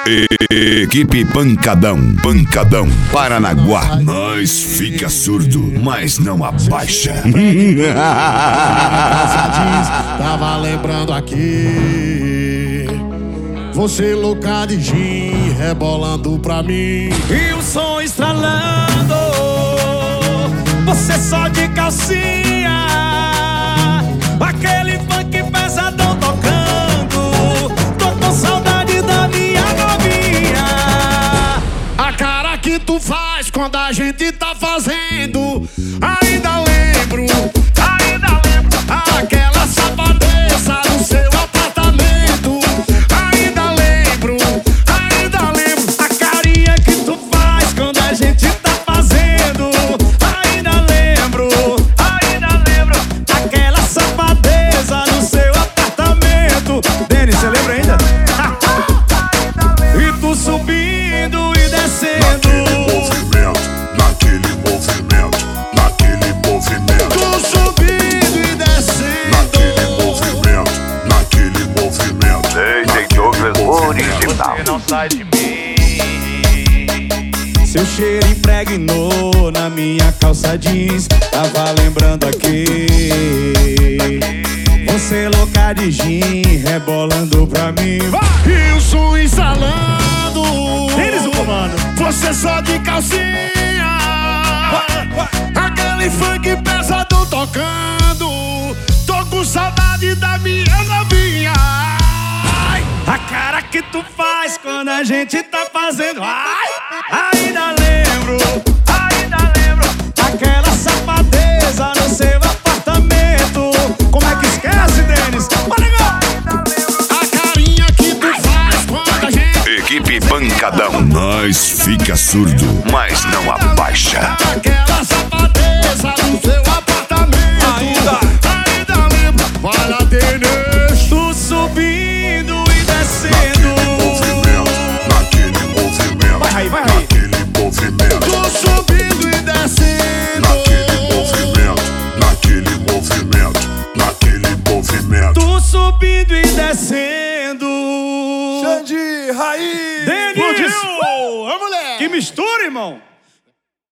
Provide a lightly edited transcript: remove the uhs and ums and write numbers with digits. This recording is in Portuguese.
Equipe Pancadão, Pancadão, Paranaguá. Nós fica surdo, mas não abaixa. Tava lembrando aqui, você louca de gin, rebolando pra mim, e o som estralando, você só de calcinha, aquele funk pesadão tocando. Tô com saudade da minha novinha. A cara que tu faz quando a gente tá fazendo, ainda lembro, aquela safadeza no seu apartamento. Ainda lembro, a carinha que tu faz quando a gente tá fazendo. Ainda lembro, aquela safadeza no seu apartamento. Denis, você lembra ainda? E tu subindo e descendo, naquele movimento. tu subindo e descendo, Naquele movimento. DJ Douglas original. você não sai de mim. Seu cheiro impregnou na minha calça jeans. Tava lembrando aqui, você louca de gin, rebolando pra mim. e o som instalando, Denis, o comando. você só de calcinha, aquele funk pesadão tocando. Tô com saudade da minha novinha. Ai, A cara que tu faz quando a gente tá fazendo. Ai, ainda lembro, aquela safadeza no seu apartamento. Como é que esquece, Denis? a carinha que tu faz quando a gente, Equipe Pancadão. Nós fica surdo, mas não abaixa. aquela safadeza no seu apartamento. Ainda lembro, vai lá, Denis. Tu subindo e descendo. Naquele movimento. Vai, Raí. Naquele movimento. Tô subindo e descendo, Naquele movimento. Tu subindo e descendo. Xande, Raí, Denis! explodiu! Vamos, moleque! Que mistura, irmão!